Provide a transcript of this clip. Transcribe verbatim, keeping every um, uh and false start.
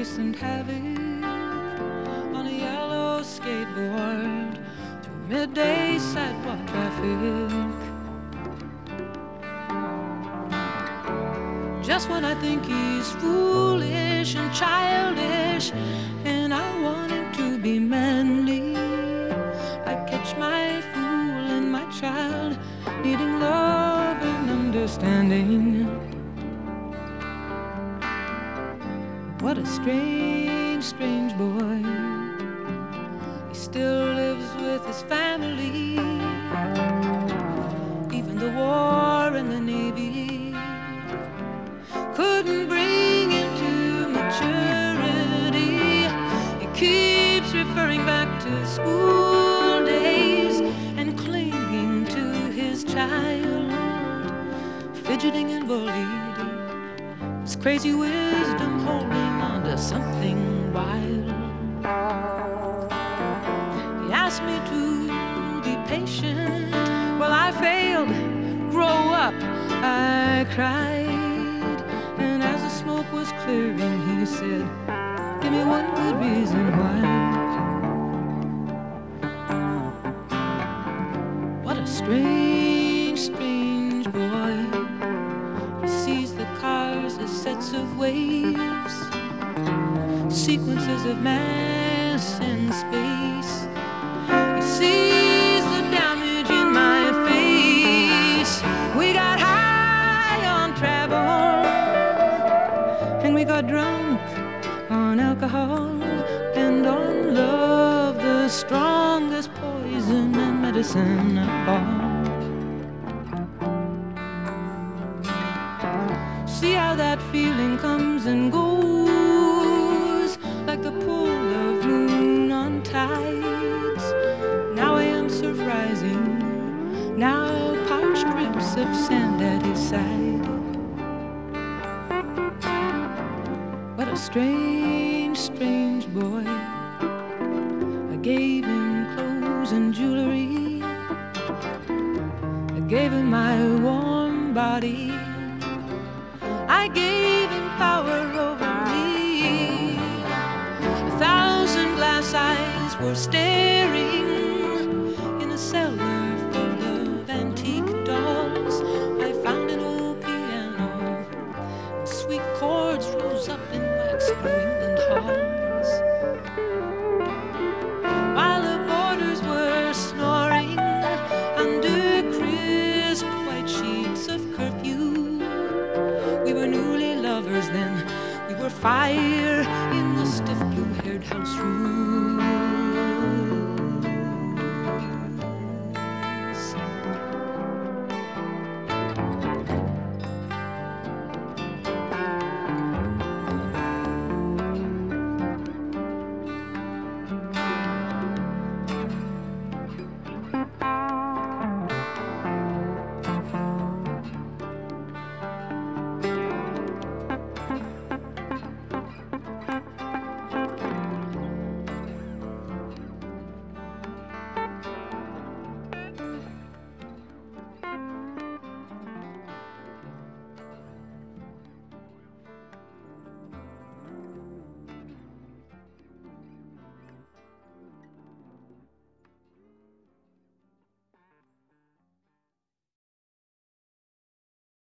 racing havoc on a yellow skateboard through midday sidewalk traffic. Just when I think he's foolish and childish and I want him to be manly, I catch my fool and my child needing love and understanding. What a strange, strange boy. He still lives with his family. Even the war and the Navy couldn't bring him to maturity. He keeps referring back to school days and clinging to his child, fidgeting and bullied, his crazy wisdom holding on to something wild. He asked me to be patient. Well, I failed. Grow up, I cried. And as the smoke was clearing, he said, give me one good reason why. What a strange, strange boy. He sees the cars as sets of waves, sequences of mass and space. He sees the damage in my face. We got high on travel, and we got drunk on alcohol and on love, the strongest poison and medicine of all. See how that feeling comes and goes like the pull of moon on tides. Now I am surf rising, now parched ribs of sand at his side. What a strange, strange boy. I gave him clothes and jewelry, I gave him my warm body, I gave him power over me. A thousand glass eyes were staring